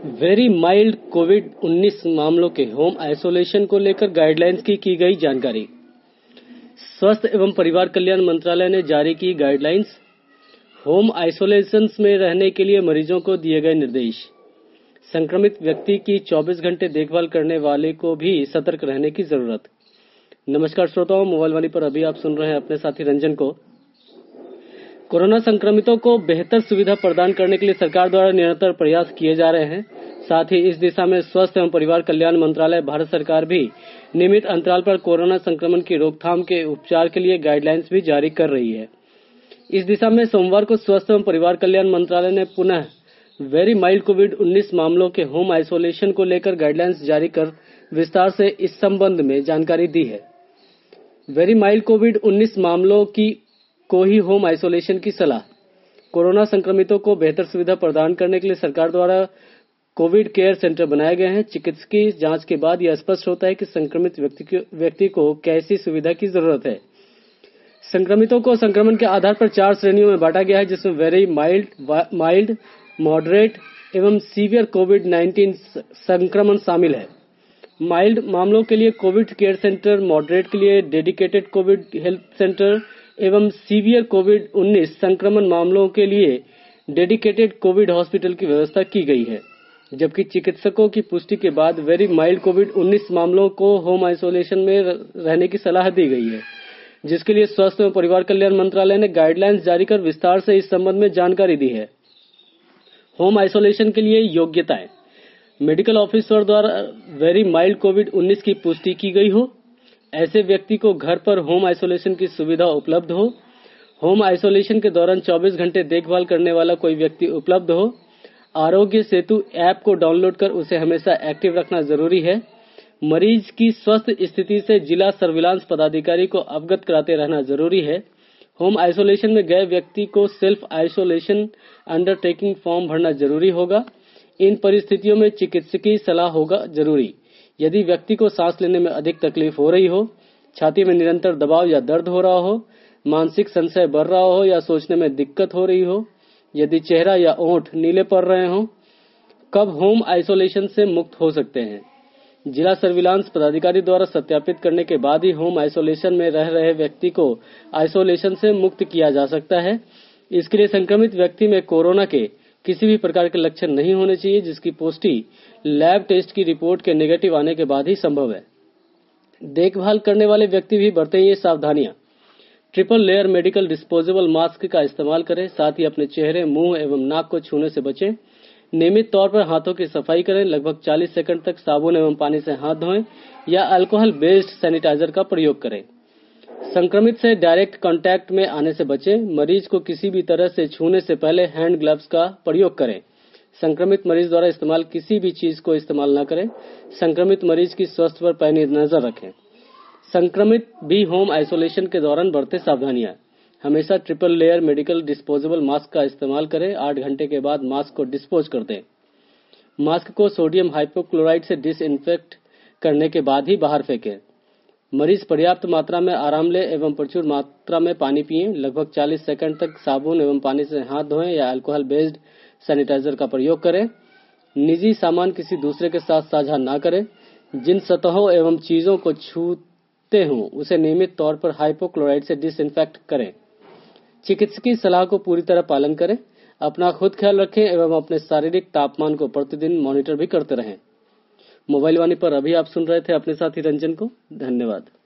Very mild कोविड-19 मामलों के home isolation को लेकर गाइडलाइंस की गई जानकारी। स्वास्थ्य एवं परिवार कल्याण मंत्रालय ने जारी की गाइडलाइंस। होम आइसोलेशन में रहने के लिए मरीजों को दिए गए निर्देश। संक्रमित व्यक्ति की 24 घंटे देखभाल करने वाले को भी सतर्क रहने की जरूरत। नमस्कार श्रोताओं, मोबाइल वाणी पर अभी आप सुन रहे हैं अपने साथी रंजन को। कोरोना संक्रमितों को बेहतर सुविधा प्रदान करने के लिए सरकार द्वारा निरंतर प्रयास किए जा रहे हैं। साथ ही इस दिशा में स्वास्थ्य एवं परिवार कल्याण मंत्रालय भारत सरकार भी नियमित अंतराल पर कोरोना संक्रमण की रोकथाम के उपचार के लिए गाइडलाइंस भी जारी कर रही है। इस दिशा में सोमवार को स्वास्थ्य एवं परिवार कल्याण मंत्रालय ने पुनः वेरी माइल्ड कोविड-19 मामलों के होम आइसोलेशन को लेकर गाइडलाइंस जारी कर विस्तार से इस संबंध में जानकारी दी है। वेरी माइल्ड कोविड-19 मामलों को ही होम आइसोलेशन की सलाह। कोरोना संक्रमितों को बेहतर सुविधा प्रदान करने के लिए सरकार द्वारा कोविड केयर सेंटर बनाए गए हैं। चिकित्सकीय जांच के बाद यह स्पष्ट होता है कि संक्रमित व्यक्ति को कैसी सुविधा की जरूरत है। संक्रमितों को संक्रमण के आधार पर 4 श्रेणियों में बांटा गया है, जिसमें वेरी माइल्ड, मॉडरेट एवं सीवियर कोविड-19 संक्रमण शामिल है। माइल्ड मामलों के लिए कोविड केयर सेंटर, मॉडरेट के लिए डेडिकेटेड कोविड हेल्थ सेंटर एवं सीवियर कोविड-19 संक्रमण मामलों के लिए डेडिकेटेड कोविड हॉस्पिटल की व्यवस्था की गई है। जबकि चिकित्सकों की पुष्टि के बाद वेरी माइल्ड कोविड-19 मामलों को होम आइसोलेशन में रहने की सलाह दी गई है, जिसके लिए स्वास्थ्य एवं परिवार कल्याण मंत्रालय ने गाइडलाइंस जारी कर विस्तार से इस संबंध में जानकारी दी है। होम आइसोलेशन के लिए योग्यताएं। मेडिकल ऑफिसर द्वारा वेरी माइल्ड कोविड-19 की पुष्टि की गई हो, ऐसे व्यक्ति को घर पर होम आइसोलेशन की सुविधा उपलब्ध हो, होम आइसोलेशन के दौरान 24 घंटे देखभाल करने वाला कोई व्यक्ति उपलब्ध हो, आरोग्य सेतु ऐप को डाउनलोड कर उसे हमेशा एक्टिव रखना जरूरी है, मरीज की स्वास्थ्य स्थिति से जिला सर्विलांस पदाधिकारी को अवगत कराते रहना जरूरी है, होम आइसोलेशन में गए व्यक्ति को सेल्फ आइसोलेशन अंडरटेकिंग फॉर्म भरना जरूरी होगा। इन परिस्थितियों में चिकित्सकीय सलाह होगा जरूरी। यदि व्यक्ति को सांस लेने में अधिक तकलीफ हो रही हो, छाती में निरंतर दबाव या दर्द हो रहा हो, मानसिक संशय बढ़ रहा हो या सोचने में दिक्कत हो रही हो, यदि चेहरा या ओंठ नीले पड़ रहे हो, कब होम आइसोलेशन से मुक्त हो सकते हैं। जिला सर्विलांस पदाधिकारी द्वारा सत्यापित करने के बाद ही होम आइसोलेशन में रह रहे व्यक्ति को आइसोलेशन से मुक्त किया जा सकता है। इसके लिए संक्रमित व्यक्ति में कोरोना के किसी भी प्रकार के लक्षण नहीं होने चाहिए, जिसकी पुष्टि लैब टेस्ट की रिपोर्ट के नेगेटिव आने के बाद ही संभव है। देखभाल करने वाले व्यक्ति भी बरतें ये सावधानियां। Triple layer medical disposable mask का इस्तेमाल करें। साथ ही अपने चेहरे, मुंह एवं नाक को छूने से बचें। नियमित तौर पर हाथों की सफाई करें। लगभग 40 सेकंड तक साबुन एवं पानी से हाथ धोएं या अल्कोहल बेस्ड सैनिटाइजर का प्रयोग करें। संक्रमित से डायरेक्ट कांटेक्ट में आने से बचें। मरीज को किसी भी तरह से छूने से पहले हैंड ग्लव्स का प्रयोग करें। संक्रमित मरीज द्वारा इस्तेमाल किसी भी चीज को इस्तेमाल न करें। संक्रमित मरीज की स्वास्थ्य पर पैनी नजर रखें। संक्रमित भी होम आइसोलेशन के दौरान बरते सावधानियां। हमेशा triple layer medical disposable mask का इस्तेमाल करें। 8 घंटे के बाद मास्क को डिस्पोज कर दें। मास्क को सोडियम हाइपोक्लोराइड से डिसइंफेक्ट करने के बाद ही बाहर फेंकें। मरीज पर्याप्त मात्रा में आराम ले एवं प्रचुर मात्रा में पानी पिएं। लगभग 40 सेकंड तक साबुन एवं पानी से हाथ धोएं या अल्कोहल बेस्ड सैनिटाइजर का प्रयोग करें। निजी सामान किसी दूसरे के साथ साझा न करें। जिन सतहों एवं चीजों को छूते हों उसे नियमित तौर पर हाइपोक्लोराइड से डिसइंफेक्ट करें। चिकित्सकीय सलाह को पूरी तरह पालन करें। अपना खुद ख्याल रखें एवं अपने शारीरिक तापमान को प्रतिदिन मॉनिटर भी करते रहें। मोबाइल वाणी पर अभी आप सुन रहे थे अपने साथी रंजन को। धन्यवाद।